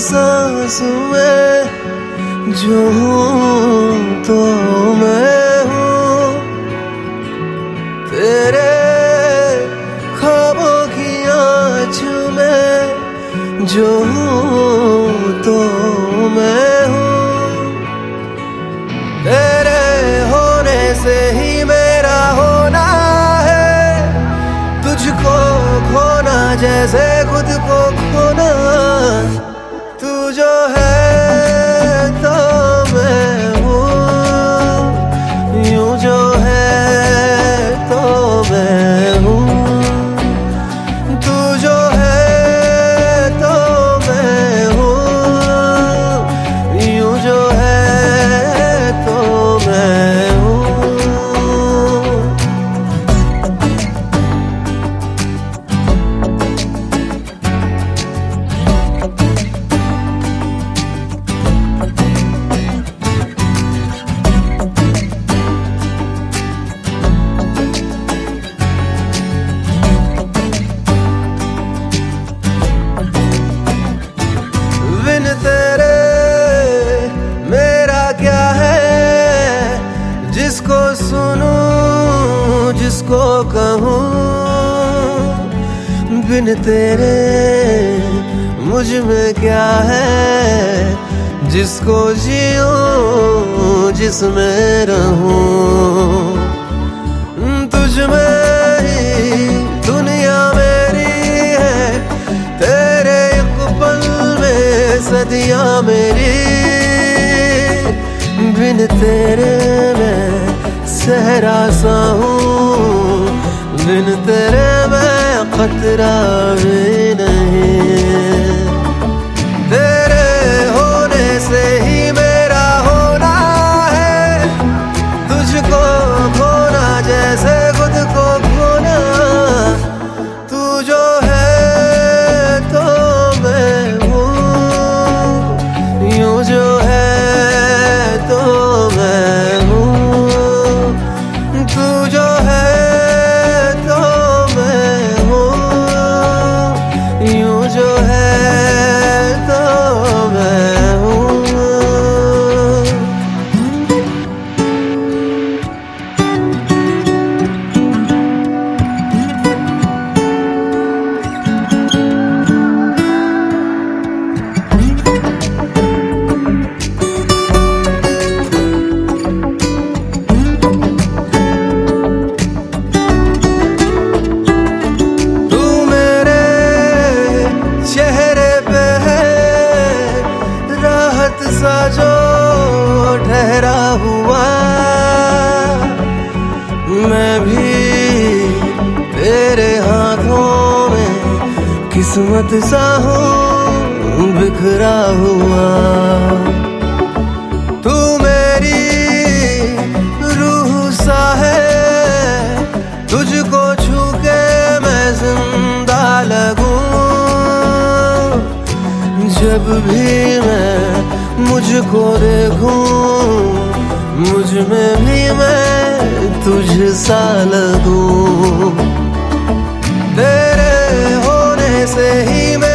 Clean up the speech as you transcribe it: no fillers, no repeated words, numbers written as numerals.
सांस में जो हूँ तो मैं हूँ, तेरे ख्वाबों की आँच में जो हूँ तो मैं हूँ, तेरे होने से ही मेरा होना है, तुझको खोना जैसे खुद को खोना। तू जो है तो मैं हूँ, यूं जो है तो मैं हूँ, तू जो है तो मैं हूँ, यूं जो है तो मैं हूँ। बिन तेरे मेरा क्या है, जिसको सुनूं जिसको कहूँ, बिन तेरे मुझ में क्या है, जिसको जीऊं जिसमें रहूं। तुझ में ही दुनिया मेरी है, तेरे एक पल में सदियां मेरी, बिन तेरे मैं सहरा सा हूँ, बिन तेरे मैं खतरा भी नहीं। तेरे होने से ही मेरा होना है, तुझको खोना जैसे खुद को खोना। तू जो है तो मैं हूँ, यूं जो है तो मैं हूँ, तू जो है तो मैं हूँ, यूं जो है तो मैं हूँ। सा जो ठहरा हुआ, मैं भी तेरे हाथों में किस्मत सा हूँ बिखरा हुआ। तू मेरी रूह सा है, तुझको छू के मैं जिंदा लगूं। जब भी मैं मुझको देखूं, मुझ में भी मैं तुझ सा लगूं। तेरे होने से ही